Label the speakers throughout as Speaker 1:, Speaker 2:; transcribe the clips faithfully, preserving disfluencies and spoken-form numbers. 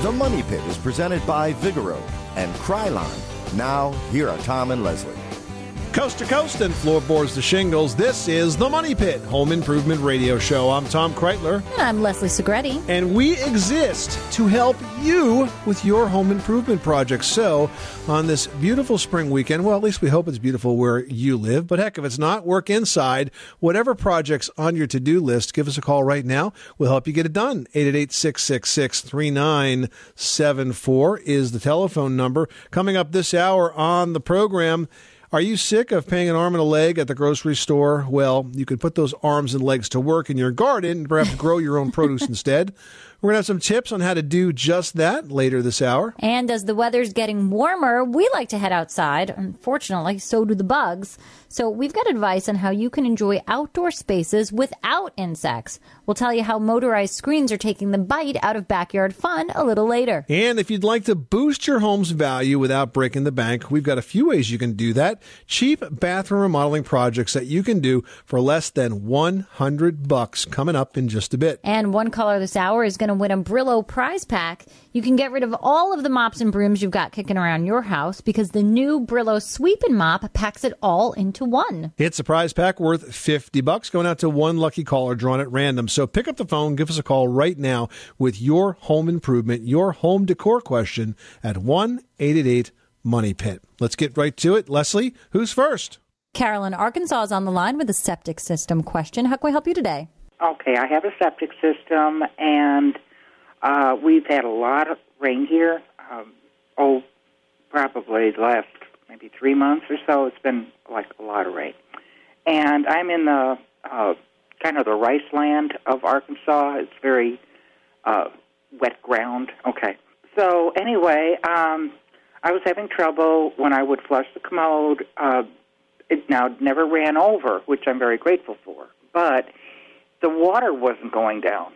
Speaker 1: The Money Pit is presented by Vigoro and Krylon. Now, here are Tom and Leslie.
Speaker 2: Coast to coast and floorboards to shingles, this is The Money Pit, home improvement radio show. I'm Tom Kreitler.
Speaker 3: And I'm Leslie Segretti.
Speaker 2: And we exist to help you with your home improvement projects. So, on this beautiful spring weekend, well, at least we hope it's beautiful where you live. But heck, if it's not, work inside. Whatever project's on your to-do list, give us a call right now. We'll help you get it done. eight eight eight, six six six, three nine seven four is the telephone number. Coming up this hour on the program, are you sick of paying an arm and a leg at the grocery store? Well, you could put those arms and legs to work in your garden and perhaps grow your own produce instead. We're going to have some tips on how to do just that later this hour.
Speaker 3: And as the weather's getting warmer, we like to head outside. Unfortunately, so do the bugs. So we've got advice on how you can enjoy outdoor spaces without insects. We'll tell you how motorized screens are taking the bite out of backyard fun a little later.
Speaker 2: And if you'd like to boost your home's value without breaking the bank, we've got a few ways you can do that. Cheap bathroom remodeling projects that you can do for less than one hundred bucks coming up in just a bit.
Speaker 3: And one caller this hour is going to win a Brillo prize pack. You can get rid of all of the mops and brooms you've got kicking around your house because the new Brillo Sweep and Mop packs it all into one.
Speaker 2: It's a prize pack worth fifty bucks going out to one lucky caller drawn at random. So pick up the phone, give us a call right now with your home improvement, your home decor question at one eight eight eight money pit. Let's get right to it. Leslie, who's first?
Speaker 3: Carolyn, Arkansas is on the line with a septic system question. How can we help you today?
Speaker 4: Okay, I have a septic system, and uh, we've had a lot of rain here. Um, oh, probably the last maybe three months or so. It's been like a lot of rain. And I'm in the uh, kind of the rice land of Arkansas. It's very uh, wet ground. Okay. So anyway, um, I was having trouble when I would flush the commode. Uh, it now never ran over, which I'm very grateful for. But the water wasn't going down.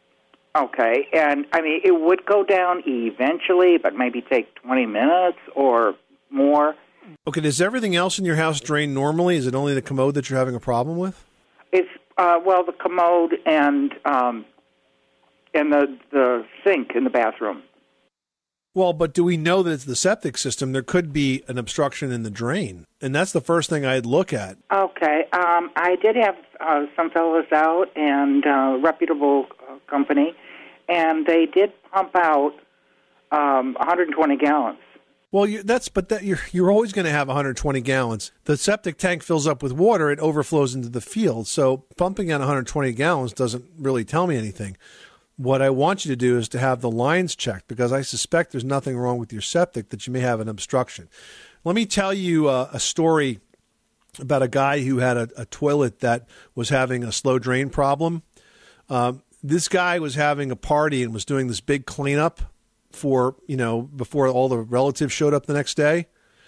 Speaker 4: Okay, and I mean, it would go down eventually, but maybe take twenty minutes or more.
Speaker 2: Okay, does everything else in your house drain normally? Is it only the commode that you're having a problem with?
Speaker 4: It's, uh, well, the commode and um, and the, the sink in the bathroom.
Speaker 2: Well, but do we know that it's the septic system? There could be an obstruction in the drain, and that's the first thing I'd look at.
Speaker 4: Okay, um, I did have uh, some fellows out and uh, reputable uh, company, and they did pump out um, one hundred twenty gallons.
Speaker 2: Well, you, that's but that you're you're always going to have one hundred twenty gallons. The septic tank fills up with water; it overflows into the field. So pumping out one hundred twenty gallons doesn't really tell me anything. What I want you to do is to have the lines checked because I suspect there's nothing wrong with your septic, that you may have an obstruction. Let me tell you uh, a story about a guy who had a, a toilet that was having a slow drain problem. Um, this guy was having a party and was doing this big cleanup for, you know, before all the relatives showed up the next day.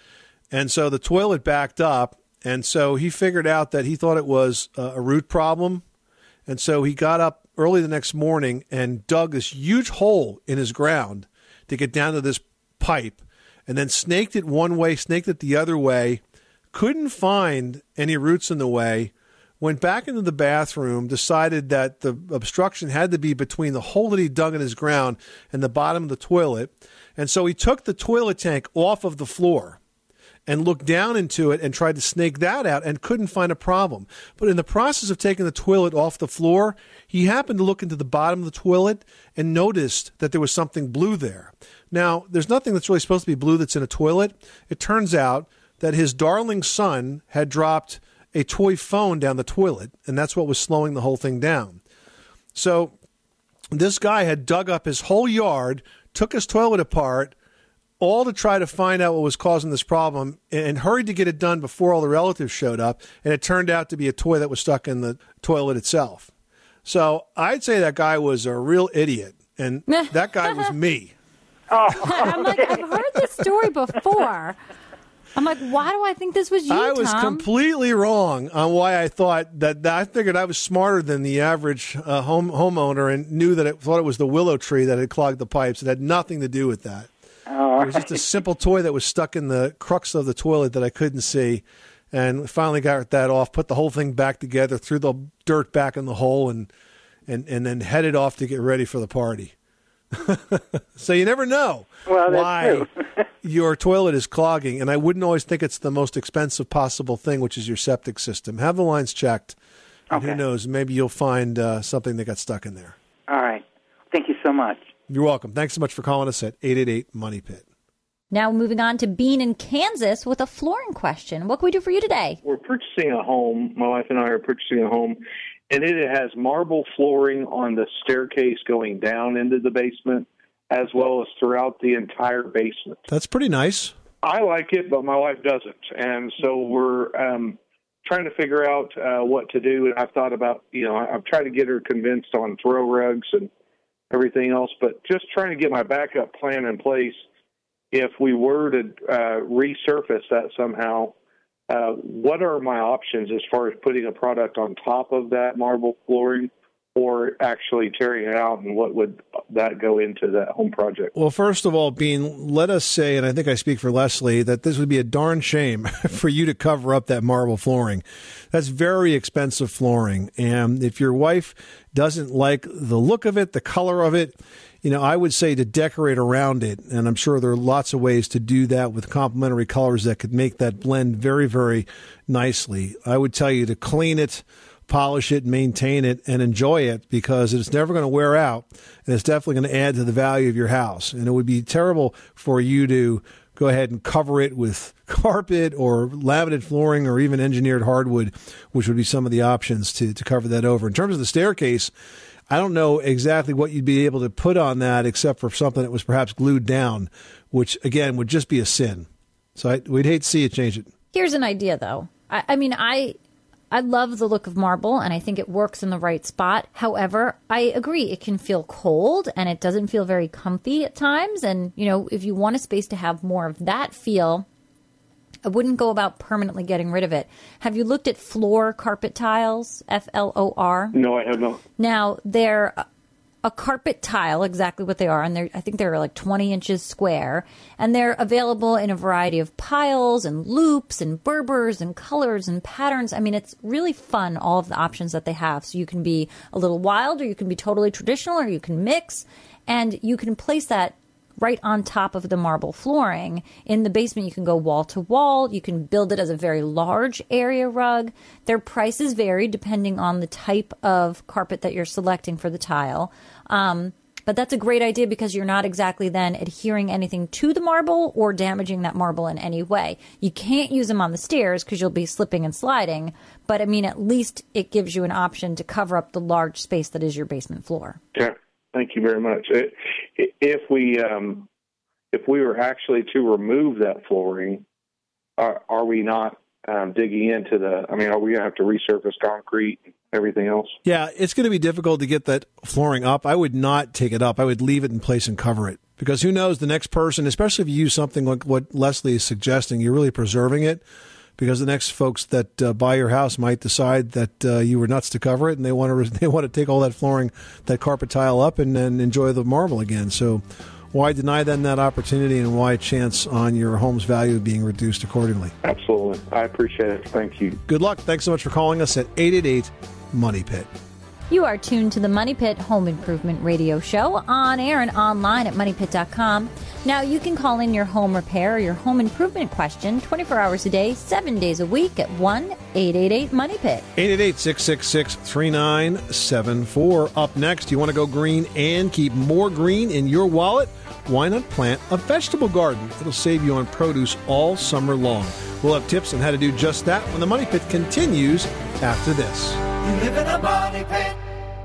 Speaker 2: And so the toilet backed up. And so he figured out that he thought it was a, a root problem. And so he got up early the next morning and dug this huge hole in his ground to get down to this pipe, and then snaked it one way, snaked it the other way, couldn't find any roots in the way, went back into the bathroom, decided that the obstruction had to be between the hole that he dug in his ground and the bottom of the toilet. And so he took the toilet tank off of the floor and looked down into it and tried to snake that out and couldn't find a problem. But in the process of taking the toilet off the floor, he happened to look into the bottom of the toilet and noticed that there was something blue there. Now, there's nothing that's really supposed to be blue that's in a toilet. It turns out that his darling son had dropped a toy phone down the toilet, and that's what was slowing the whole thing down. So this guy had dug up his whole yard, took his toilet apart, all to try to find out what was causing this problem, and hurried to get it done before all the relatives showed up, and it turned out to be a toy that was stuck in the toilet itself. So I'd say that guy was a real idiot, and that guy was me.
Speaker 4: Oh,
Speaker 3: I'm like, I've heard this story before. I'm like, why do I think this was you,
Speaker 2: I was
Speaker 3: Tom?
Speaker 2: completely wrong on why I thought that, that. I figured I was smarter than the average uh, home homeowner and knew that it thought it was the willow tree that had clogged the pipes. It had nothing to do with that.
Speaker 4: oh,
Speaker 2: It was just a simple toy that was stuck in the crux of the toilet that I couldn't see. And finally got that off, put the whole thing back together, threw the dirt back in the hole, and and, and then headed off to get ready for the party. So you never know
Speaker 4: Well, that's
Speaker 2: why
Speaker 4: true.
Speaker 2: your toilet is clogging. And I wouldn't always think it's the most expensive possible thing, which is your septic system. Have the lines checked. And
Speaker 4: Okay.
Speaker 2: who knows, maybe you'll find uh, something that got stuck in there.
Speaker 4: All right. Thank you so much.
Speaker 2: You're welcome. Thanks so much for calling us at eight eight eight, money pit.
Speaker 3: Now moving on to Bean in Kansas with a flooring question. What can we do for you today?
Speaker 5: We're purchasing a home. My wife and I are purchasing a home, and it has marble flooring on the staircase going down into the basement, as well as throughout the entire basement.
Speaker 2: That's pretty nice.
Speaker 5: I like it, but my wife doesn't, and so we're um, trying to figure out uh, what to do. And I've thought about, you know, I've tried to get her convinced on throw rugs and everything else, but just trying to get my backup plan in place. If we were to uh, resurface that somehow, uh, what are my options as far as putting a product on top of that marble flooring or actually tearing it out, and what would that go into that home project?
Speaker 2: Well, first of all, Bean, let us say, and I think I speak for Leslie, that this would be a darn shame for you to cover up that marble flooring. That's very expensive flooring. And if your wife doesn't like the look of it, the color of it, you know, I would say to decorate around it. And I'm sure there are lots of ways to do that with complementary colors that could make that blend very, very nicely. I would tell you to clean it, polish it, maintain it, and enjoy it, because it's never going to wear out, and it's definitely going to add to the value of your house. And it would be terrible for you to go ahead and cover it with carpet or laminated flooring or even engineered hardwood, which would be some of the options to, to cover that over. In terms of the staircase, I don't know exactly what you'd be able to put on that except for something that was perhaps glued down, which, again, would just be a sin. So I, we'd hate to see you change it.
Speaker 3: Here's an idea, though. I, I mean, I... I love the look of marble, and I think it works in the right spot. However, I agree, it can feel cold, and it doesn't feel very comfy at times. And, you know, if you want a space to have more of that feel, I wouldn't go about permanently getting rid of it. Have you looked at floor carpet tiles, F L O R?
Speaker 5: No, I have not.
Speaker 3: Now, they're a carpet tile, exactly what they are, and they're, I think they're like twenty inches square, and they're available in a variety of piles and loops and Berbers and colors and patterns. I mean, it's really fun, all of the options that they have. So you can be a little wild, or you can be totally traditional, or you can mix, and you can place that right on top of the marble flooring. In the basement, you can go wall to wall. You can build it as a very large area rug. Their prices vary depending on the type of carpet that you're selecting for the tile. Um, but that's a great idea, because you're not exactly then adhering anything to the marble or damaging that marble in any way. You can't use them on the stairs because you'll be slipping and sliding. But I mean, at least it gives you an option to cover up the large space that is your basement floor.
Speaker 5: Yeah. Thank you very much. If we um, if we were actually to remove that flooring, are, are we not um, digging into the? I mean, are we going to have to resurface concrete and everything else?
Speaker 2: Yeah, it's going to be difficult to get that flooring up. I would not take it up. I would leave it in place and cover it, because who knows, the next person, especially if you use something like what Leslie is suggesting, you're really preserving it. Because the next folks that uh, buy your house might decide that uh, you were nuts to cover it, and they want to they want to take all that flooring, that carpet tile up, and, and enjoy the marble again. So, why deny them that opportunity, and why chance on your home's value being reduced accordingly?
Speaker 5: Absolutely, I appreciate it. Thank you.
Speaker 2: Good luck. Thanks so much for calling us at eight eight eight, money pit.
Speaker 3: You are tuned to the Money Pit Home Improvement Radio Show, on air and online at money pit dot com. Now, you can call in your home repair or your home improvement question twenty-four hours a day, seven days a week at one eight eight eight, money pit.
Speaker 2: eight eight eight, six six six, three nine seven four. Up next, you want to go green and keep more green in your wallet? Why not plant a vegetable garden? It'll save you on produce all summer long. We'll have tips on how to do just that when the Money Pit continues after this.
Speaker 6: You live in a money pit.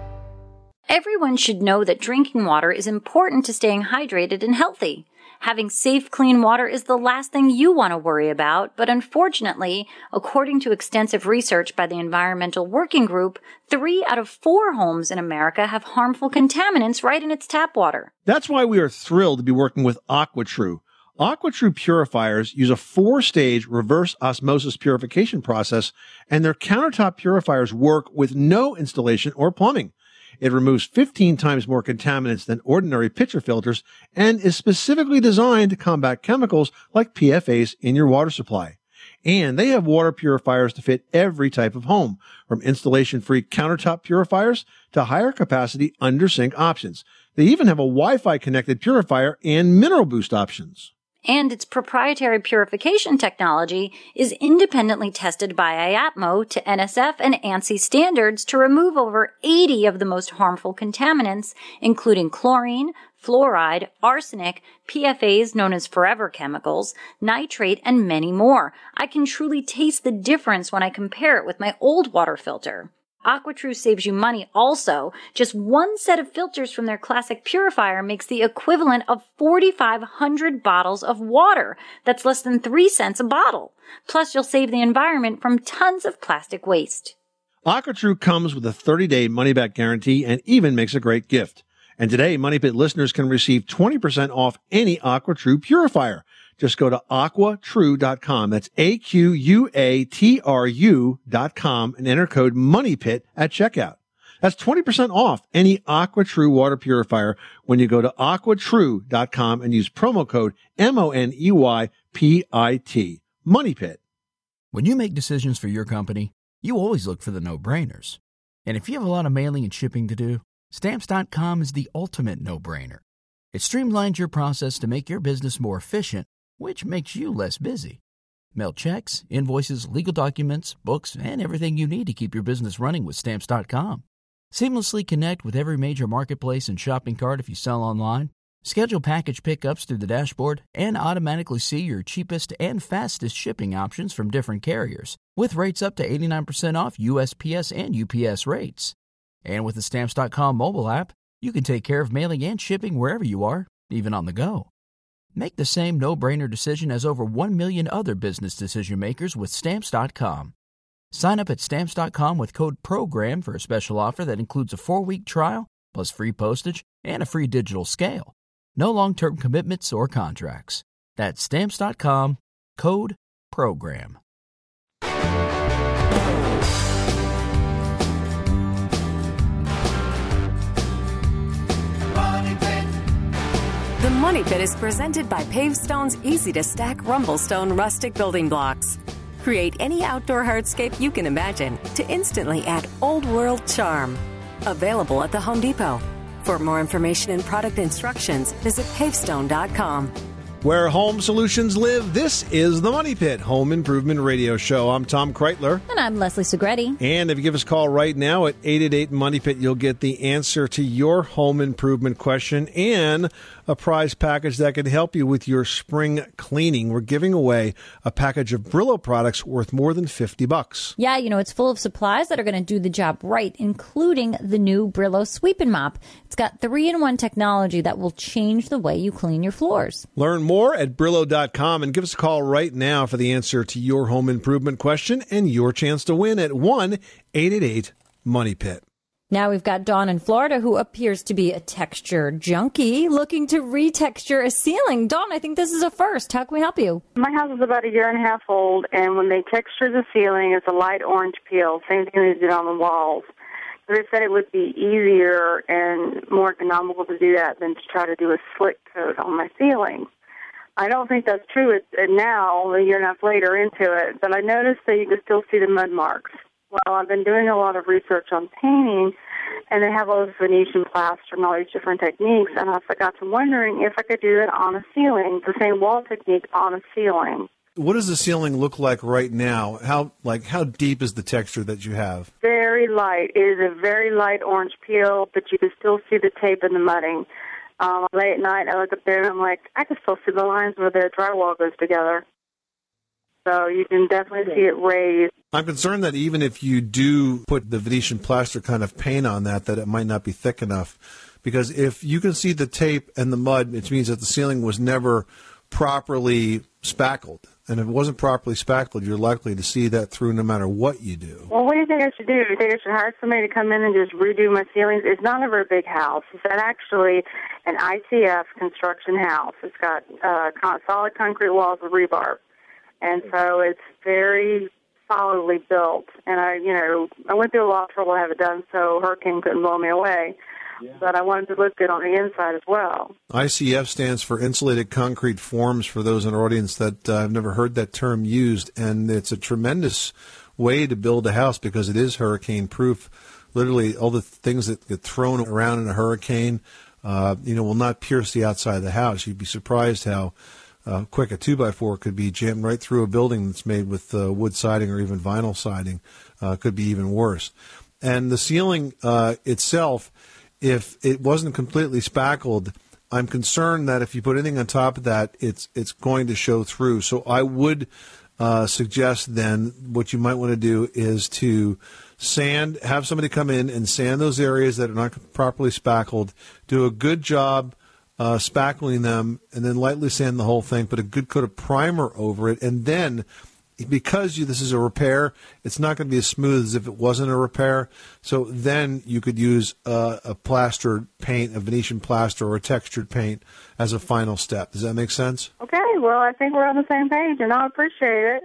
Speaker 3: Everyone should know that drinking water is important to staying hydrated and healthy. Having safe, clean water is the last thing you want to worry about, but unfortunately, according to extensive research by the Environmental Working Group, three out of four homes in America have harmful contaminants right in its tap water.
Speaker 2: That's why we are thrilled to be working with AquaTrue. AquaTrue purifiers use a four-stage reverse osmosis purification process, and their countertop purifiers work with no installation or plumbing. It removes fifteen times more contaminants than ordinary pitcher filters and is specifically designed to combat chemicals like P F As in your water supply. And they have water purifiers to fit every type of home, from installation-free countertop purifiers to higher capacity under-sink options. They even have a Wi-Fi connected purifier and mineral boost options.
Speaker 3: And its proprietary purification technology is independently tested by I A T M O to N S F and ANSI standards to remove over eighty of the most harmful contaminants, including chlorine, fluoride, arsenic, P F As known as forever chemicals, nitrate, and many more. I can truly taste the difference when I compare it with my old water filter. AquaTrue saves you money also. Just one set of filters from their classic purifier makes the equivalent of forty-five hundred bottles of water. That's less than three cents a bottle. Plus, you'll save the environment from tons of plastic waste.
Speaker 2: AquaTrue comes with a thirty-day money-back guarantee and even makes a great gift. And today, Money Pit listeners can receive twenty percent off any AquaTrue purifier. Just go to aqua true dot com. That's A Q U A T R U dot com and enter code MONEYPIT at checkout. That's twenty percent off any AquaTrue water purifier when you go to aqua true dot com and use promo code M O N E Y P I T. MONEYPIT.
Speaker 7: When you make decisions for your company, you always look for the no-brainers. And if you have a lot of mailing and shipping to do, Stamps dot com is the ultimate no-brainer. It streamlines your process to make your business more efficient, which makes you less busy. Mail checks, invoices, legal documents, books, and everything you need to keep your business running with Stamps dot com. Seamlessly connect with every major marketplace and shopping cart if you sell online. Schedule package pickups through the dashboard and automatically see your cheapest and fastest shipping options from different carriers, with rates up to eighty-nine percent off U S P S and U P S rates. And with the Stamps dot com mobile app, you can take care of mailing and shipping wherever you are, even on the go. Make the same no-brainer decision as over one million other business decision makers with Stamps dot com. Sign up at Stamps dot com with code PROGRAM for a special offer that includes a four-week trial, plus free postage and a free digital scale. No long-term commitments or contracts. That's Stamps dot com, code PROGRAM.
Speaker 8: The Money Pit is presented by Pavestone's easy-to-stack Rumblestone rustic building blocks. Create any outdoor hardscape you can imagine to instantly add old-world charm. Available at the Home Depot. For more information and product instructions, visit pavestone dot com.
Speaker 2: Where home solutions live, this is the Money Pit Home Improvement Radio Show. I'm Tom Kreitler.
Speaker 3: And I'm Leslie Segretti.
Speaker 2: And if you give us a call right now at eight eight eight, MONEY PIT, you'll get the answer to your home improvement question and a prize package that can help you with your spring cleaning. We're giving away a package of Brillo products worth more than fifty bucks.
Speaker 3: Yeah, you know, it's full of supplies that are going to do the job right, including the new Brillo Sweep and Mop. It's got three-in-one technology that will change the way you clean your floors.
Speaker 2: Learn more at Brillo dot com and give us a call right now for the answer to your home improvement question and your chance to win at one eight eight eight, MONEY PIT.
Speaker 3: Now we've got Dawn in Florida, who appears to be a texture junkie, looking to retexture a ceiling. Dawn, I think this is a first. How can we help you?
Speaker 9: My house is about a year and a half old, and when they texture the ceiling, it's a light orange peel, same thing they did on the walls. So they said it would be easier and more economical to do that than to try to do a slick coat on my ceiling. I don't think that's true it, it now, a year and a half later into it, but I noticed that you can still see the mud marks. Well, I've been doing a lot of research on painting, and they have all this Venetian plaster and all these different techniques, and I got to wondering if I could do it on a ceiling, the same wall technique on a ceiling.
Speaker 2: What does the ceiling look like right now? How like how deep is the texture that you have?
Speaker 9: Very light. It is a very light orange peel, but you can still see the tape and the mudding. Um, late at night, I look up there and I'm like, I can still see the lines where the drywall goes together. So you can definitely see it raised.
Speaker 2: I'm concerned that even if you do put the Venetian plaster kind of paint on that, that it might not be thick enough. Because if you can see the tape and the mud, it means that the ceiling was never properly spackled. And if it wasn't properly spackled, you're likely to see that through no matter what you do.
Speaker 9: Well, what do you think I should do? Do you think I should hire somebody to come in and just redo my ceilings? It's not a very big house. It's actually an I C F construction house. It's got uh, solid concrete walls with rebar. And so it's very solidly built. And I, you know, I went through a lot of trouble to have it done so a hurricane couldn't blow me away. Yeah. But I wanted to look good on the inside as well. I C F
Speaker 2: stands for Insulated Concrete Forms, for those in our audience that uh, have never heard that term used. And it's a tremendous way to build a house because it is hurricane-proof. Literally, all the things that get thrown around in a hurricane uh, you know, will not pierce the outside of the house. You'd be surprised how uh, quick a two by four could be jammed right through a building that's made with uh, wood siding or even vinyl siding. Uh, could be even worse. And the ceiling uh, itself, if it wasn't completely spackled, I'm concerned that if you put anything on top of that, it's it's going to show through. So I would uh, suggest then what you might want to do is to sand, have somebody come in and sand those areas that are not properly spackled, do a good job uh, spackling them, and then lightly sand the whole thing, put a good coat of primer over it, and then because you, this is a repair, it's not going to be as smooth as if it wasn't a repair. So then you could use uh, a plastered paint, a Venetian plaster, or a textured paint as a final step. Does that make sense?
Speaker 9: Okay, well, I think we're on the same page, and I appreciate it.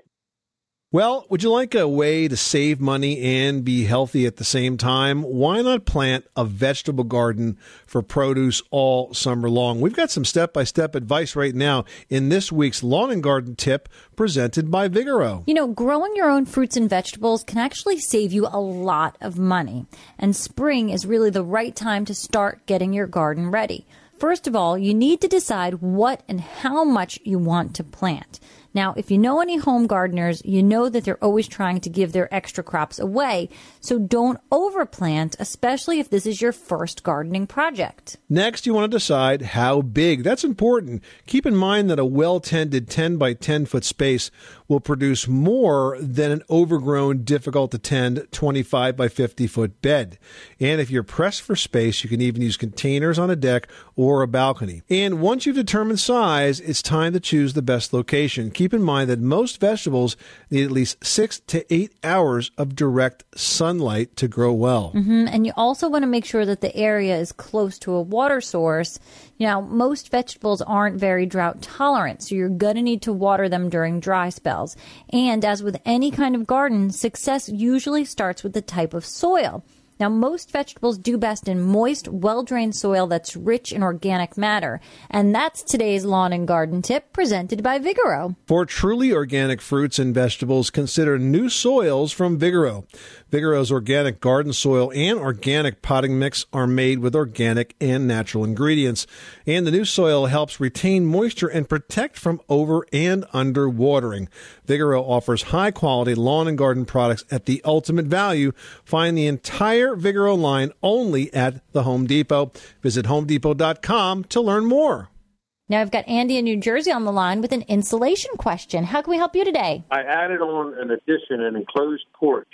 Speaker 2: Well, would you like a way to save money and be healthy at the same time? Why not plant a vegetable garden for produce all summer long? We've got some step-by-step advice right now in this week's Lawn and Garden Tip presented by Vigoro.
Speaker 3: You know, growing your own fruits and vegetables can actually save you a lot of money. And spring is really the right time to start getting your garden ready. First of all, you need to decide what and how much you want to plant. Now, if you know any home gardeners, you know that they're always trying to give their extra crops away. So don't overplant, especially if this is your first gardening project.
Speaker 2: Next, you want to decide how big. That's important. Keep in mind that a well-tended ten by ten foot space will produce more than an overgrown, difficult to tend twenty-five by fifty foot bed. And if you're pressed for space, you can even use containers on a deck or a balcony. And once you've determined size, it's time to choose the best location. Keep in mind that most vegetables need at least six to eight hours of direct sunlight to grow well.
Speaker 3: Mm-hmm. And you also want to make sure that the area is close to a water source. You know, most vegetables aren't very drought tolerant, so you're going to need to water them during dry spells. And as with any kind of garden, success usually starts with the type of soil. Now, most vegetables do best in moist, well-drained soil that's rich in organic matter. And that's today's Lawn and Garden Tip presented by Vigoro.
Speaker 2: For truly organic fruits and vegetables, consider new soils from Vigoro. Vigoro's organic garden soil and organic potting mix are made with organic and natural ingredients. And the new soil helps retain moisture and protect from over and under watering. Vigoro offers high-quality lawn and garden products at the ultimate value. Find the entire Vigoro line only at the Home Depot. Visit home depot dot com to learn more.
Speaker 3: Now I've got Andy in New Jersey on the line with an insulation question. How can we help you today?
Speaker 10: I added on an addition, an enclosed porch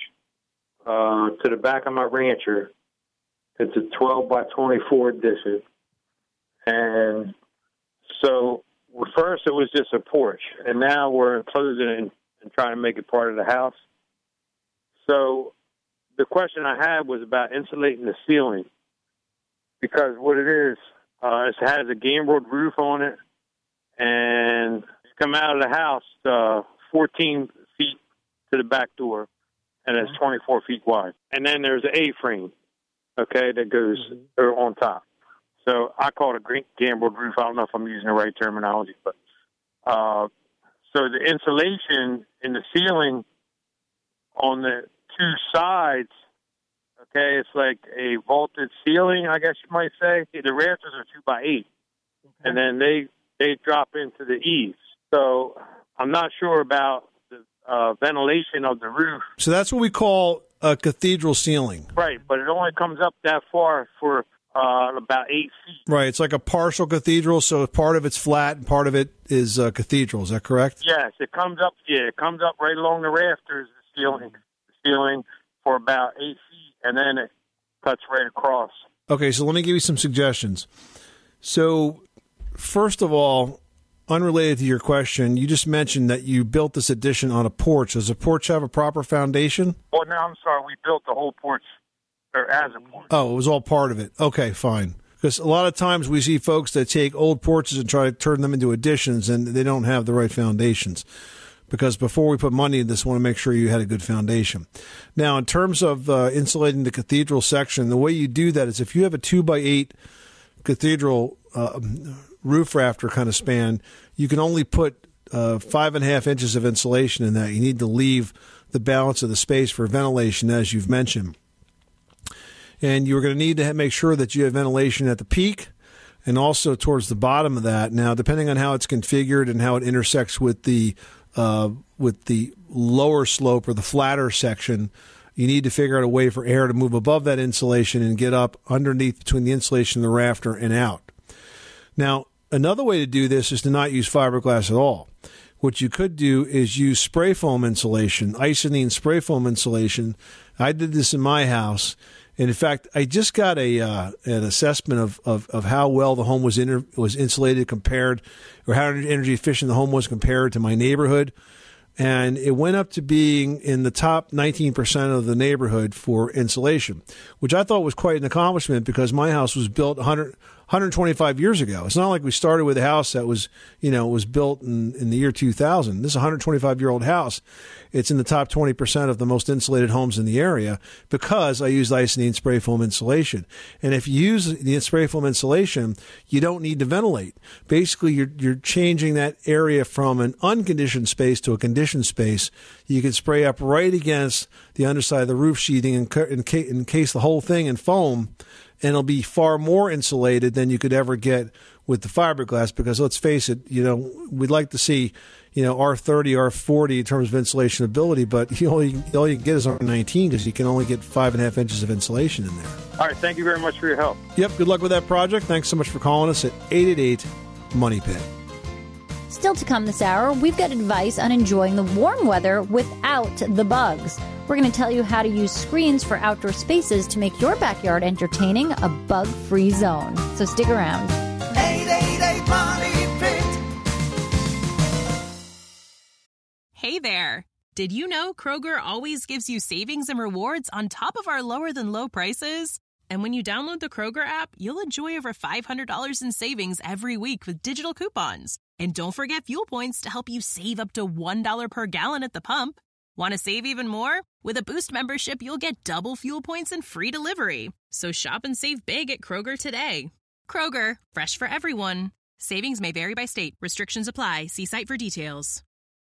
Speaker 10: uh, to the back of my rancher. It's a twelve by twenty-four addition. And so first it was just a porch, and now we're enclosing it and, and trying to make it part of the house. So the question I had was about insulating the ceiling, because what it is, uh, it has a gambreled roof on it, and you come out of the house uh, fourteen feet to the back door, and it's twenty-four feet wide. And then there's an A-frame, okay, that goes mm-hmm. on top. So I call it a gambreled roof. I don't know if I'm using the right terminology, but uh, so the insulation in the ceiling on the two sides, okay, it's like a vaulted ceiling, I guess you might say. The rafters are two by eight, okay. And then they they drop into the eaves. So I'm not sure about the uh, ventilation of the roof.
Speaker 2: So that's what we call a cathedral ceiling.
Speaker 10: Right, but it only comes up that far for uh, about eight feet.
Speaker 2: Right, it's like a partial cathedral, so part of it's flat and part of it is uh, cathedral. Is that correct?
Speaker 10: Yes, it comes up. Yeah, it comes up right along the rafters, the ceiling, the ceiling for about eight feet, and then it cuts right across.
Speaker 2: Okay, so let me give you some suggestions. So, first of all, unrelated to your question, you just mentioned that you built this addition on a porch. Does the porch have a proper foundation?
Speaker 10: Oh, no, I'm sorry. We built the whole porch or as a porch.
Speaker 2: Oh, it was all part of it. Okay, fine. Because a lot of times we see folks that take old porches and try to turn them into additions, and they don't have the right foundations. Because before we put money in this, we want to make sure you had a good foundation. Now, in terms of uh, insulating the cathedral section, the way you do that is if you have a two by eight cathedral uh, roof rafter kind of span, you can only put uh, five and a half inches of insulation in that. You need to leave the balance of the space for ventilation, as you've mentioned. And you're going to need to make sure that you have ventilation at the peak, and also towards the bottom of that. Now, depending on how it's configured and how it intersects with the uh, with the lower slope or the flatter section, you need to figure out a way for air to move above that insulation and get up underneath between the insulation and the rafter and out. Now, another way to do this is to not use fiberglass at all. What you could do is use spray foam insulation, Icynene spray foam insulation. I did this in my house. And in fact, I just got a uh, an assessment of, of, of how well the home was inter- was insulated compared, or how energy efficient the home was compared to my neighborhood. And it went up to being in the top nineteen percent of the neighborhood for insulation, which I thought was quite an accomplishment because my house was built one hundred, one hundred twenty-five years ago. It's not like we started with a house that was, you know, was built in, in the year two thousand. This is a one hundred twenty-five-year-old house. It's in the top twenty percent of the most insulated homes in the area because I used Icynene spray foam insulation. And if you use the spray foam insulation, you don't need to ventilate. Basically, you're you're changing that area from an unconditioned space to a conditioned space. You can spray up right against the underside of the roof sheathing and encase the whole thing in foam, and it'll be far more insulated than you could ever get with the fiberglass because, let's face it, you know, we'd like to see, you know, R thirty, R forty in terms of insulation ability, but you only, all you can get is R nineteen because you can only get five and a half inches of insulation in there.
Speaker 10: All right, thank you very much for your help.
Speaker 2: Yep, good luck with that project. Thanks so much for calling us at eight eight eight, money pit.
Speaker 3: Still to come this hour, we've got advice on enjoying the warm weather without the bugs. We're going to tell you how to use screens for outdoor spaces to make your backyard entertaining, a bug-free zone. So stick around.
Speaker 6: eight eight eight, money pit.
Speaker 11: Hey there. Did you know Kroger always gives you savings and rewards on top of our lower-than-low prices? And when you download the Kroger app, you'll enjoy over five hundred dollars in savings every week with digital coupons. And don't forget fuel points to help you save up to one dollar per gallon at the pump. Want to save even more? With a Boost membership, you'll get double fuel points and free delivery. So shop and save big at Kroger today. Kroger, fresh for everyone. Savings may vary by state. Restrictions apply. See site for details.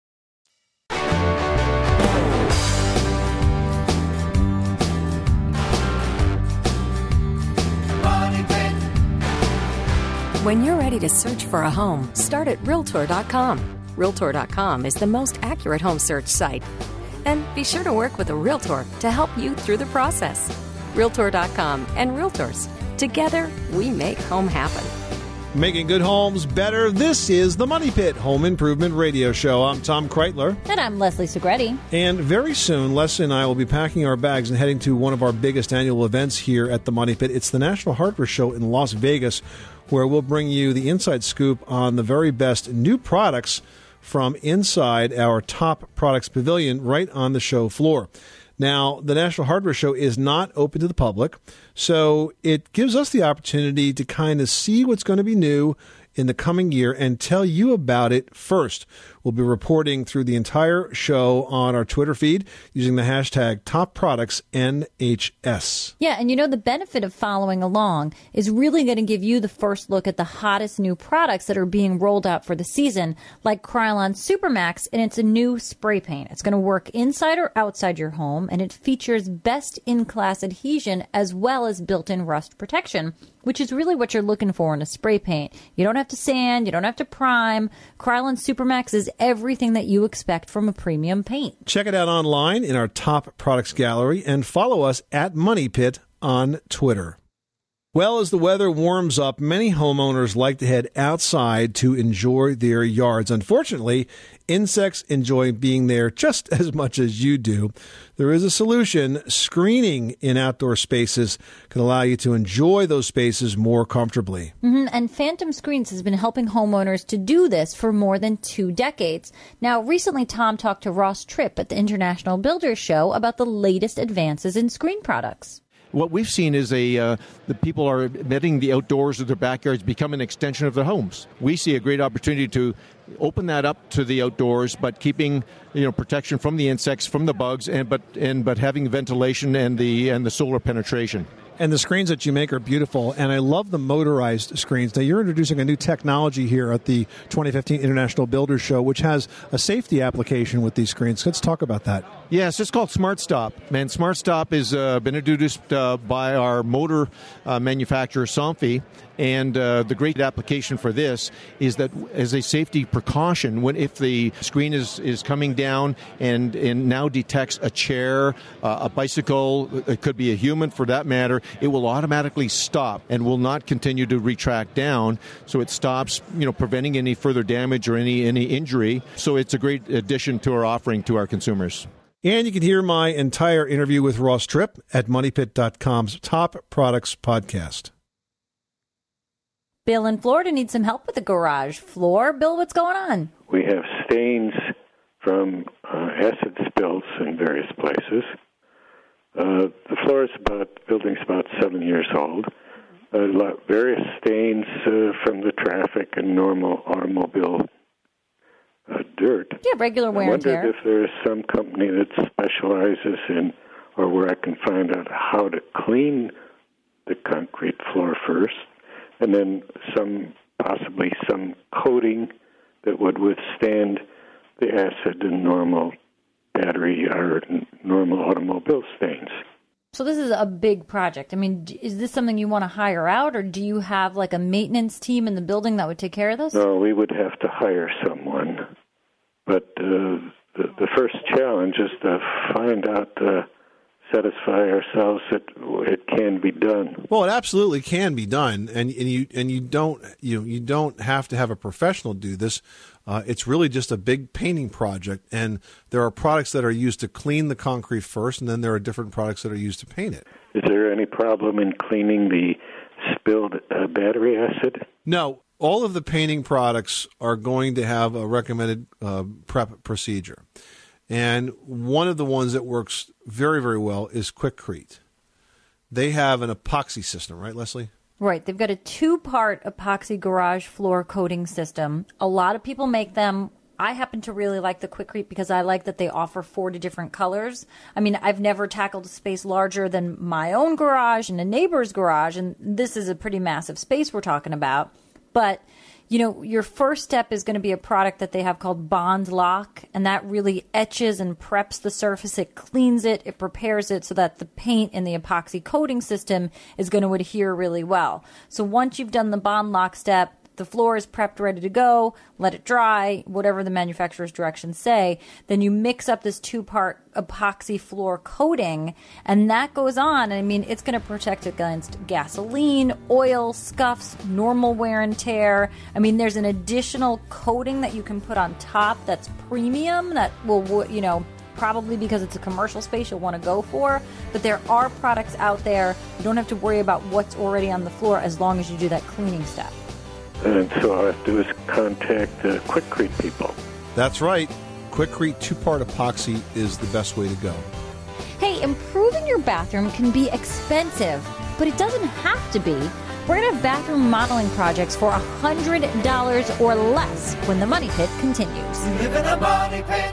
Speaker 8: When you're ready to search for a home, start at Realtor dot com. Realtor dot com is the most accurate home search site. And be sure to work with a Realtor to help you through the process. Realtor dot com and Realtors. Together, we make home happen.
Speaker 2: Making good homes better. This is the Money Pit Home Improvement Radio Show. I'm Tom Kreitler.
Speaker 3: And I'm Leslie Segretti.
Speaker 2: And very soon, Leslie and I will be packing our bags and heading to one of our biggest annual events here at the Money Pit. It's the National Hardware Show in Las Vegas, where we'll bring you the inside scoop on the very best new products from inside our top products pavilion right on the show floor. Now, the National Hardware Show is not open to the public, so it gives us the opportunity to kind of see what's going to be new in the coming year and tell you about it first. We'll be reporting through the entire show on our Twitter feed using the hashtag Top Products N H S.
Speaker 3: Yeah, and you know, the benefit of following along is really going to give you the first look at the hottest new products that are being rolled out for the season, like Krylon Supermax, and it's a new spray paint. It's going to work inside or outside your home, and it features best-in-class adhesion as well as built-in rust protection, which is really what you're looking for in a spray paint. You don't have to sand, you don't have to prime. Krylon Supermax is everything that you expect from a premium paint.
Speaker 2: Check it out online in our top products gallery and follow us at Money Pit on Twitter. Well, as the weather warms up, many homeowners like to head outside to enjoy their yards. Unfortunately, insects enjoy being there just as much as you do. There is a solution. Screening in outdoor spaces can allow you to enjoy those spaces more comfortably.
Speaker 3: Mm-hmm. And Phantom Screens has been helping homeowners to do this for more than two decades. Now, recently, Tom talked to Ross Tripp at the International Builders Show about the latest advances in screen products.
Speaker 12: What we've seen is a uh, the people are letting the outdoors of their backyards become an extension of their homes. We see a great opportunity to open that up to the outdoors, but keeping you know protection from the insects, from the bugs, and but and but having ventilation and the and the solar penetration.
Speaker 2: And the screens that you make are beautiful, and I love the motorized screens. Now, you're introducing a new technology here at the twenty fifteen International Builders Show, which has a safety application with these screens. Let's talk about that.
Speaker 12: Yes, it's called Smart Stop. And Smart Stop has uh, been introduced uh, by our motor uh, manufacturer, Somfy. And uh, the great application for this is that as a safety precaution, when if the screen is, is coming down and, and now detects a chair, uh, a bicycle, it could be a human for that matter, it will automatically stop and will not continue to retract down. So it stops, you know, preventing any further damage or any, any injury. So it's a great addition to our offering to our consumers.
Speaker 2: And you can hear my entire interview with Ross Tripp at money pit dot com's Top Products podcast.
Speaker 3: Bill in Florida needs some help with the garage floor. Bill, what's going on?
Speaker 13: We have stains from uh, acid spills in various places. Uh, the floor is about, the building's about seven years old. A lot, various stains uh, from the traffic and normal automobile uh, dirt.
Speaker 3: Yeah, regular wear
Speaker 13: I
Speaker 3: and tear.
Speaker 13: wondered if there is some company that specializes in, or where I can find out how to clean the concrete floor first, and then some, possibly some coating that would withstand the acid and normal battery or normal automobile stains.
Speaker 3: So this is a big project. I mean, is this something you want to hire out, or do you have like a maintenance team in the building that would take care of this?
Speaker 13: No, we would have to hire someone. But uh, the, the first challenge is to find out, uh, satisfy ourselves that it can be done.
Speaker 2: Well, it absolutely can be done, and, and you and you don't you you don't have to have a professional do this. Uh, it's really just a big painting project, and there are products that are used to clean the concrete first, and then there are different products that are used to paint it.
Speaker 13: Is there any problem in cleaning the spilled uh, battery acid?
Speaker 2: No. All of the painting products are going to have a recommended uh, prep procedure. And one of the ones that works very, very well is Quikrete. They have an epoxy system, right, Leslie?
Speaker 3: Right. They've got a two-part epoxy garage floor coating system. A lot of people make them. I happen to really like the Quikrete because I like that they offer forty different colors. I mean, I've never tackled a space larger than my own garage and a neighbor's garage, and this is a pretty massive space we're talking about. But, you know, your first step is going to be a product that they have called Bond Lock, and that really etches and preps the surface. It cleans it, it prepares it so that the paint in the epoxy coating system is going to adhere really well. So once you've done the Bond Lock step, the floor is prepped, ready to go, let it dry, whatever the manufacturer's directions say. Then you mix up this two-part epoxy floor coating, and that goes on. I mean, it's going to protect against gasoline, oil, scuffs, normal wear and tear. I mean, there's an additional coating that you can put on top that's premium that will, you know, probably because it's a commercial space you'll want to go for. But there are products out there. You don't have to worry about what's already on the floor as long as you do that cleaning step.
Speaker 13: And so all I have to do is contact the Quikrete people.
Speaker 2: That's right. Quikrete two-part epoxy is the best way to go.
Speaker 3: Hey, improving your bathroom can be expensive, but it doesn't have to be. We're going to have bathroom remodeling projects for one hundred dollars or less when the Money Pit continues.
Speaker 6: Live in a money pit.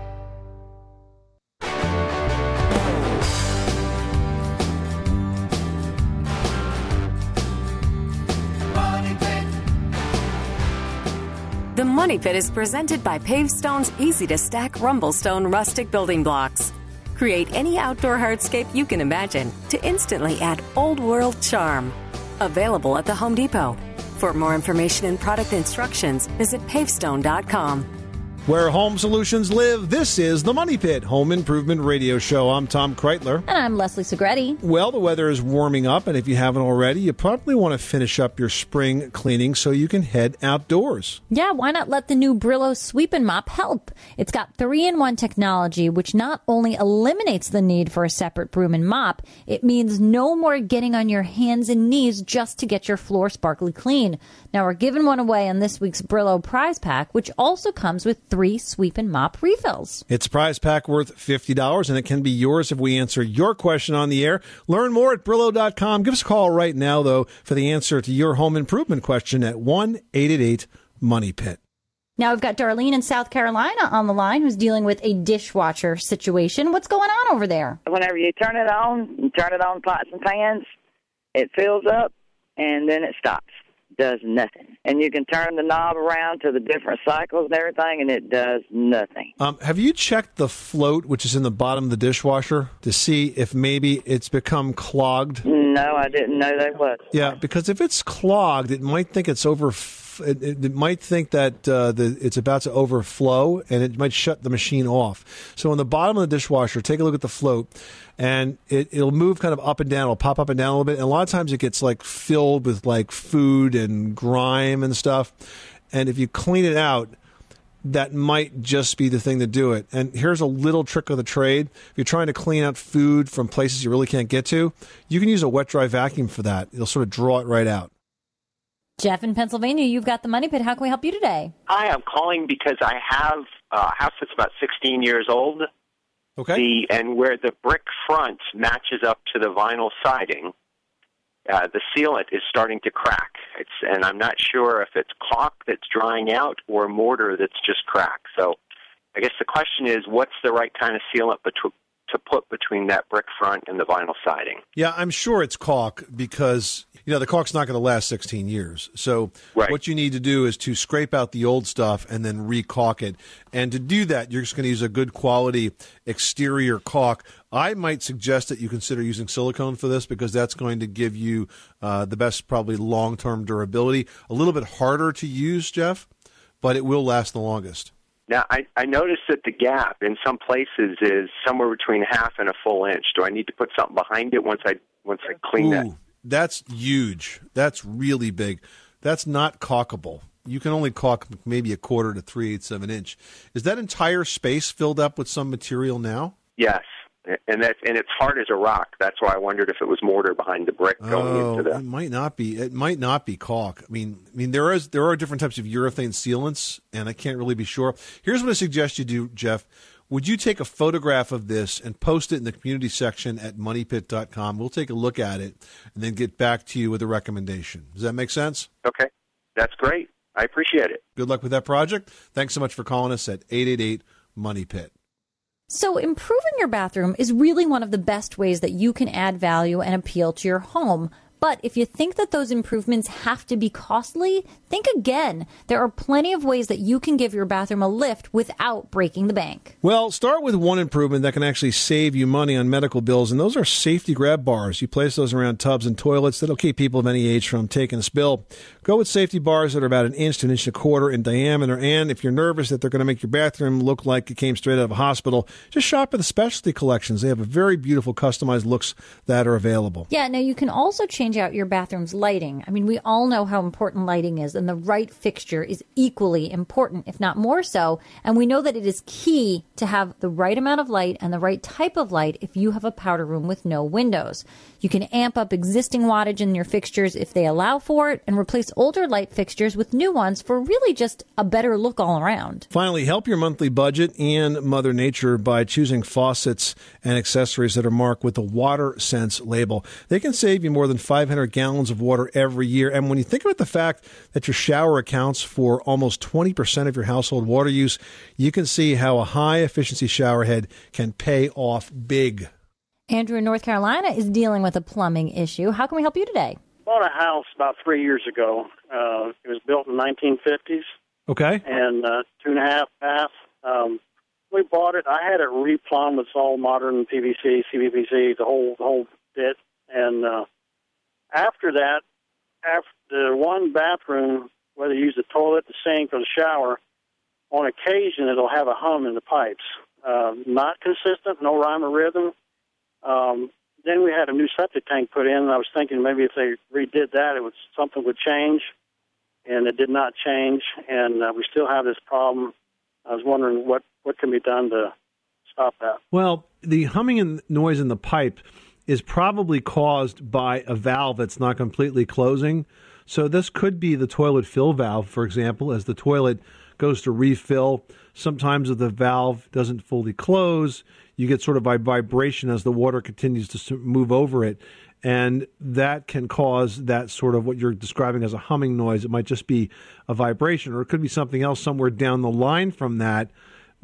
Speaker 8: The Money Pit is presented by Pavestone's easy-to-stack Rumblestone rustic building blocks. Create any outdoor hardscape you can imagine to instantly add old-world charm. Available at the Home Depot. For more information and product instructions, visit pavestone dot com.
Speaker 2: Where home solutions live, this is the Money Pit Home Improvement Radio Show. I'm Tom Kreitler.
Speaker 3: And I'm Leslie Segretti.
Speaker 2: Well, the weather is warming up, and if you haven't already, you probably want to finish up your spring cleaning so you can head outdoors.
Speaker 3: Yeah, why not let the new Brillo Sweep and Mop help? It's got three in one technology, which not only eliminates the need for a separate broom and mop, it means no more getting on your hands and knees just to get your floor sparkly clean. Now, we're giving one away on this week's Brillo prize pack, which also comes with three sweep and mop refills.
Speaker 2: It's a prize pack worth fifty dollars, and it can be yours if we answer your question on the air. Learn more at Brillo dot com. Give us a call right now, though, for the answer to your home improvement question at one eight eight eight money pit.
Speaker 3: Now we've got Darlene in South Carolina on the line who's dealing with a dishwasher situation. What's going on over there?
Speaker 14: Whenever you turn it on, you turn it on pots and pans, it fills up, and then it stops. does nothing. And you can turn the knob around to the different cycles and everything, and it does nothing.
Speaker 2: Um, have you checked the float, which is in the bottom of the dishwasher, to see if maybe it's become clogged?
Speaker 14: No, I didn't know that was.
Speaker 2: Yeah, because if it's clogged, it might think it's over. It, it, it might think that uh, the, it's about to overflow, and it might shut the machine off. So on the bottom of the dishwasher, take a look at the float, and it, it'll move kind of up and down. It'll pop up and down a little bit, and a lot of times it gets like filled with like food and grime and stuff. And if you clean it out, that might just be the thing to do it. And here's a little trick of the trade. If you're trying to clean out food from places you really can't get to, you can use a wet-dry vacuum for that. It'll sort of draw it right out.
Speaker 3: Jeff in Pennsylvania, you've got the Money Pit. How can we help you today?
Speaker 15: Hi, I'm calling because I have a house that's about sixteen years old.
Speaker 2: Okay.
Speaker 15: The, and where the brick front matches up to the vinyl siding, uh, the sealant is starting to crack. It's, and I'm not sure if it's caulk that's drying out or mortar that's just cracked. So I guess the question is, what's the right kind of sealant between to put between that brick front and the vinyl siding?
Speaker 2: Yeah, I'm sure it's caulk because, you know, the caulk's not going to last sixteen years. So
Speaker 15: right.
Speaker 2: What you need to do is to scrape out the old stuff and then re-caulk it. And to do that, you're just going to use a good quality exterior caulk. I might suggest that you consider using silicone for this because that's going to give you uh, the best probably long-term durability. A little bit harder to use, Jeff, but it will last the longest.
Speaker 15: Now, I, I noticed that the gap in some places is somewhere between half and a full inch. Do I need to put something behind it once I once I clean
Speaker 2: Ooh,
Speaker 15: that?
Speaker 2: That's huge. That's really big. That's not caulkable. You can only caulk maybe a quarter to three-eighths of an inch. Is that entire space filled up with some material now?
Speaker 15: Yes, and that's and it's hard as a rock. That's why I wondered if it was mortar behind the brick going
Speaker 2: oh,
Speaker 15: into the.
Speaker 2: It might not be. It might not be caulk. I mean, I mean there is there are different types of urethane sealants, and I can't really be sure. Here's what I suggest you do, Jeff. Would you take a photograph of this and post it in the community section at money pit dot com? We'll take a look at it and then get back to you with a recommendation. Does that make sense?
Speaker 15: Okay, that's great. I appreciate it.
Speaker 2: Good luck with that project. Thanks so much for calling us at eight eight eight money pit.
Speaker 3: So improving your bathroom is really one of the best ways that you can add value and appeal to your home. But if you think that those improvements have to be costly, think again. There are plenty of ways that you can give your bathroom a lift without breaking the bank.
Speaker 2: Well, start with one improvement that can actually save you money on medical bills, and those are safety grab bars. You place those around tubs and toilets. That'll keep people of any age from taking a spill. Go with safety bars that are about an inch to an inch and a quarter in diameter, and if you're nervous that they're going to make your bathroom look like it came straight out of a hospital, just shop at the specialty collections. They have a very beautiful customized looks that are available.
Speaker 3: Yeah, now you can also change out your bathroom's lighting. I mean, we all know how important lighting is, and the right fixture is equally important, if not more so. And we know that it is key to have the right amount of light and the right type of light if you have a powder room with no windows. You can amp up existing wattage in your fixtures if they allow for it, and replace older light fixtures with new ones for really just a better look all around.
Speaker 2: Finally, help your monthly budget and Mother Nature by choosing faucets and accessories that are marked with the WaterSense label. They can save you more than five hundred gallons of water every year. And when you think about the fact that your shower accounts for almost twenty percent of your household water use, you can see how a high-efficiency shower head can pay off big.
Speaker 3: Andrew in North Carolina is dealing with a plumbing issue. How can we help you today?
Speaker 16: Bought a house about three years ago. Uh, it was built in the nineteen fifties.
Speaker 2: Okay.
Speaker 16: And uh, two and a half bath. Um, we bought it. I had it replumbed. It's all modern P V C, C V P C, the whole the whole bit. And uh, after that, after the one bathroom, whether you use the toilet, the sink, or the shower, on occasion it'll have a hum in the pipes. Uh, not consistent, no rhyme or rhythm. Um, then we had a new septic tank put in, and I was thinking maybe if they redid that, it would something would change, and it did not change, and uh, we still have this problem. I was wondering what, what can be done to stop that.
Speaker 2: Well, the humming and noise in the pipe is probably caused by a valve that's not completely closing. So this could be the toilet fill valve, for example, as the toilet goes to refill. Sometimes if the valve doesn't fully close, you get sort of a vibration as the water continues to move over it. And that can cause that sort of what you're describing as a humming noise. It might just be a vibration, or it could be something else somewhere down the line from that,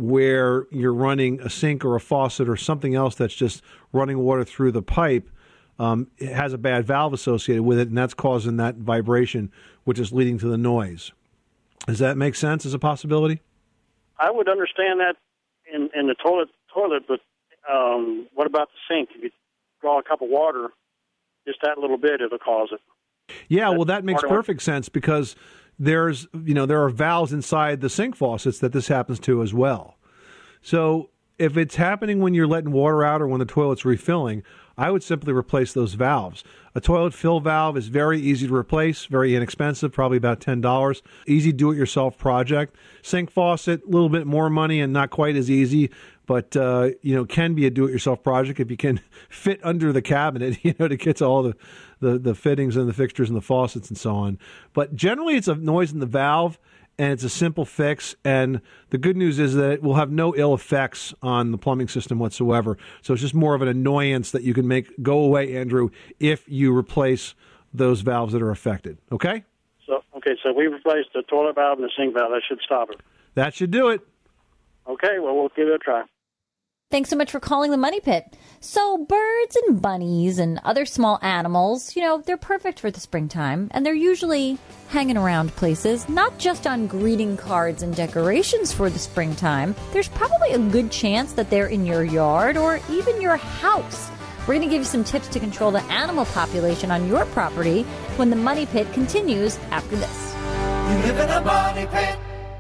Speaker 2: where you're running a sink or a faucet or something else that's just running water through the pipe um, it has a bad valve associated with it, and that's causing that vibration, which is leading to the noise. Does that make sense as a possibility?
Speaker 16: I would understand that in, in the toilet, toilet, but um, what about the sink? If you draw a cup of water, just that little bit, it'll cause it.
Speaker 2: Yeah, well, that makes perfect sense because there's, you know, there are valves inside the sink faucets that this happens to as well. So if it's happening when you're letting water out or when the toilet's refilling, I would simply replace those valves. A toilet fill valve is very easy to replace, very inexpensive, probably about ten dollars. Easy do-it-yourself project. Sink faucet, a little bit more money and not quite as easy, but, uh, you know, can be a do-it-yourself project if you can fit under the cabinet, you know, to get to all the, the, the fittings and the fixtures and the faucets and so on. But generally it's a noise in the valve, and it's a simple fix. And the good news is that it will have no ill effects on the plumbing system whatsoever. So it's just more of an annoyance that you can make go away, Andrew, if you replace those valves that are affected. Okay?
Speaker 16: So okay, so we replaced the toilet valve and the sink valve. That should stop it.
Speaker 2: That should do it.
Speaker 16: Okay, well, we'll give it a try.
Speaker 3: Thanks so much for calling the Money Pit. So birds and bunnies and other small animals, you know, they're perfect for the springtime, and they're usually hanging around places, not just on greeting cards and decorations for the springtime. There's probably a good chance that they're in your yard or even your house. We're going to give you some tips to control the animal population on your property when the Money Pit continues after this.
Speaker 6: You live in a money pit.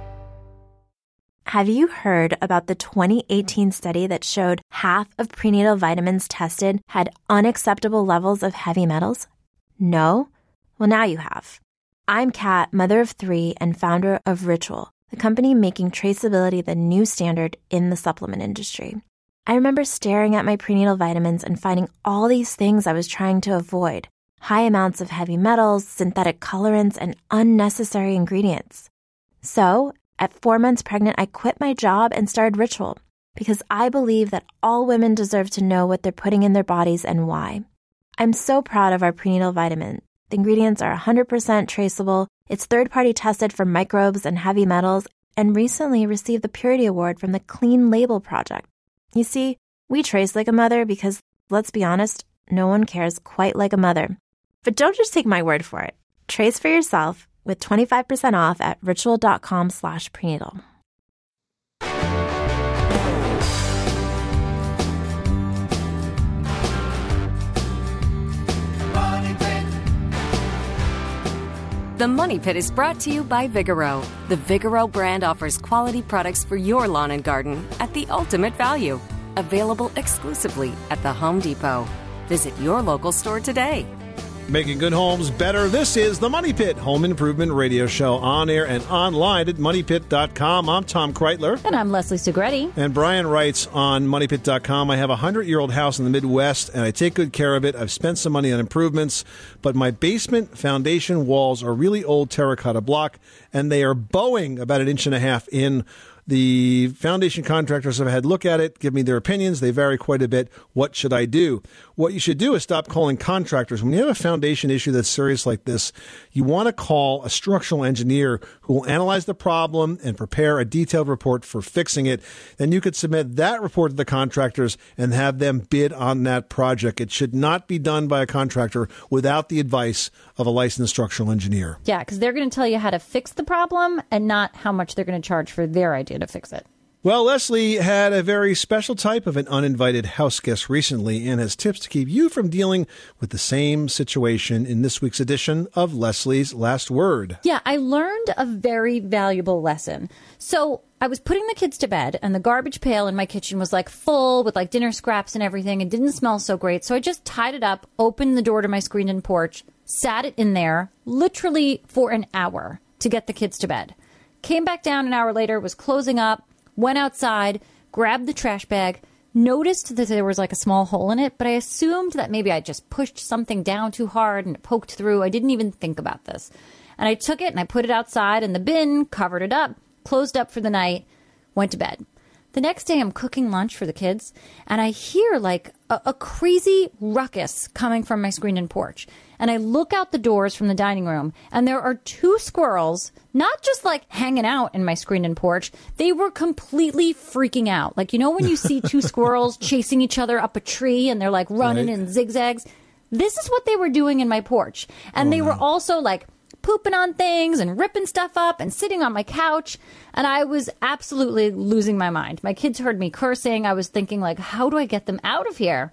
Speaker 17: Have you heard about the twenty eighteen study that showed half of prenatal vitamins tested had unacceptable levels of heavy metals? No? Well, now you have. I'm Kat, mother of three and founder of Ritual, the company making traceability the new standard in the supplement industry. I remember staring at my prenatal vitamins and finding all these things I was trying to avoid. High amounts of heavy metals, synthetic colorants, and unnecessary ingredients. So, at four months pregnant, I quit my job and started Ritual because I believe that all women deserve to know what they're putting in their bodies and why. I'm so proud of our prenatal vitamin. The ingredients are one hundred percent traceable, it's third-party tested for microbes and heavy metals, and recently received the Purity Award from the Clean Label Project. You see, we trace like a mother because, let's be honest, no one cares quite like a mother. But don't just take my word for it. Trace for yourself with twenty-five percent off at ritual.com slash prenatal.
Speaker 8: The Money Pit is brought to you by Vigoro. The Vigoro brand offers quality products for your lawn and garden at the ultimate value. Available exclusively at the Home Depot. Visit your local store today.
Speaker 2: Making good homes better. This is the Money Pit Home Improvement Radio Show, on air and online at money pit dot com. I'm Tom Kreitler.
Speaker 3: And I'm Leslie Segretti.
Speaker 2: And Brian writes on money pit dot com, I have a hundred-year-old house in the Midwest, and I take good care of it. I've spent some money on improvements, but my basement foundation walls are really old terracotta block, and they are bowing about an inch and a half in. The foundation contractors have had a look at it, give me their opinions. They vary quite a bit. What should I do? What you should do is stop calling contractors. When you have a foundation issue that's serious like this, you want to call a structural engineer who will analyze the problem and prepare a detailed report for fixing it. Then you could submit that report to the contractors and have them bid on that project. It should not be done by a contractor without the advice of a licensed structural engineer.
Speaker 3: Yeah, because they're going to tell you how to fix the problem and not how much they're going to charge for their idea to fix it.
Speaker 2: Well, Leslie had a very special type of an uninvited house guest recently and has tips to keep you from dealing with the same situation in this week's edition of Leslie's Last Word.
Speaker 3: Yeah, I learned a very valuable lesson. So I was putting the kids to bed, and the garbage pail in my kitchen was like full with like dinner scraps and everything. It didn't smell so great. So I just tied it up, opened the door to my screened-in porch, sat it in there literally for an hour to get the kids to bed. Came back down an hour later, was closing up, went outside, grabbed the trash bag, noticed that there was like a small hole in it, but I assumed that maybe I just pushed something down too hard and it poked through. I didn't even think about this. And I took it and I put it outside in the bin, covered it up, closed up for the night, went to bed. The next day I'm cooking lunch for the kids, and I hear like a, a crazy ruckus coming from my screened-in porch. And I look out the doors from the dining room, and there are two squirrels, not just like hanging out in my screened-in porch. They were completely freaking out. Like, you know when you see two squirrels chasing each other up a tree and they're like running
Speaker 2: Right.
Speaker 3: in zigzags? This is what they were doing in my porch. And
Speaker 2: Oh,
Speaker 3: they were
Speaker 2: no.
Speaker 3: also like pooping on things and ripping stuff up and sitting on my couch. And I was absolutely losing my mind. My kids heard me cursing. I was thinking, like, how do I get them out of here?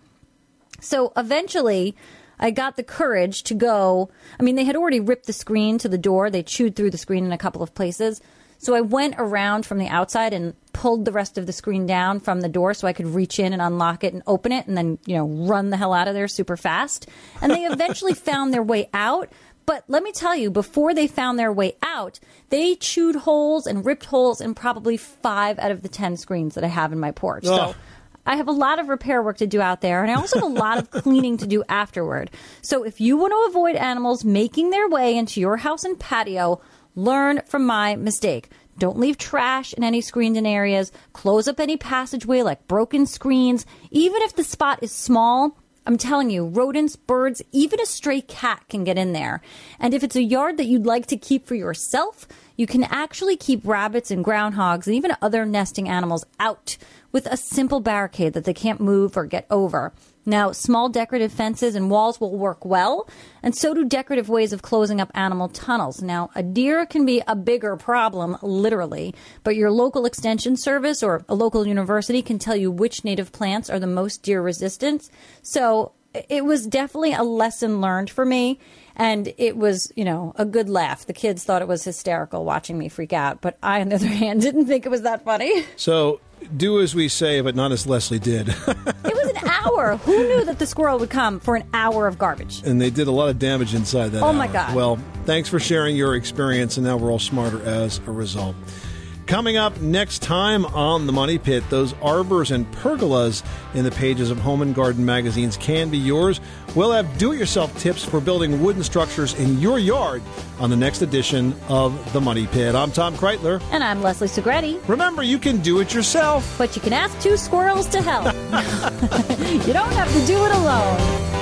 Speaker 3: So eventually, I got the courage to go. I mean, they had already ripped the screen to the door. They chewed through the screen in a couple of places. So I went around from the outside and pulled the rest of the screen down from the door so I could reach in and unlock it and open it and then, you know, run the hell out of there super fast. And they eventually found their way out. But let me tell you, before they found their way out, they chewed holes and ripped holes in probably five out of the ten screens that I have in my porch.
Speaker 2: Ugh.
Speaker 3: So I have a lot of repair work to do out there, and I also have a lot of cleaning to do afterward. So if you want to avoid animals making their way into your house and patio, learn from my mistake. Don't leave trash in any screened-in areas. Close up any passageway like broken screens. Even if the spot is small, I'm telling you, rodents, birds, even a stray cat can get in there. And if it's a yard that you'd like to keep for yourself, you can actually keep rabbits and groundhogs and even other nesting animals out with a simple barricade that they can't move or get over. Now, small decorative fences and walls will work well, and so do decorative ways of closing up animal tunnels. Now, a deer can be a bigger problem, literally, but your local extension service or a local university can tell you which native plants are the most deer resistant. So it was definitely a lesson learned for me, and it was, you know, a good laugh. The kids thought it was hysterical watching me freak out, but I, on the other hand, didn't think it was that funny.
Speaker 2: So do as we say, but not as Leslie did.
Speaker 3: It was an hour. Who knew that the squirrel would come for an hour of garbage?
Speaker 2: And they did a lot of damage inside that
Speaker 3: Oh, my
Speaker 2: hour.
Speaker 3: God.
Speaker 2: Well, thanks for sharing your experience, and now we're all smarter as a result. Coming up next time on The Money Pit, those arbors and pergolas in the pages of Home and Garden magazines can be yours. We'll have do-it-yourself tips for building wooden structures in your yard on the next edition of The Money Pit. I'm Tom Kreitler.
Speaker 3: And I'm Leslie Segretti.
Speaker 2: Remember, you can do it yourself.
Speaker 3: But you can ask two squirrels to help. You don't have to do it alone.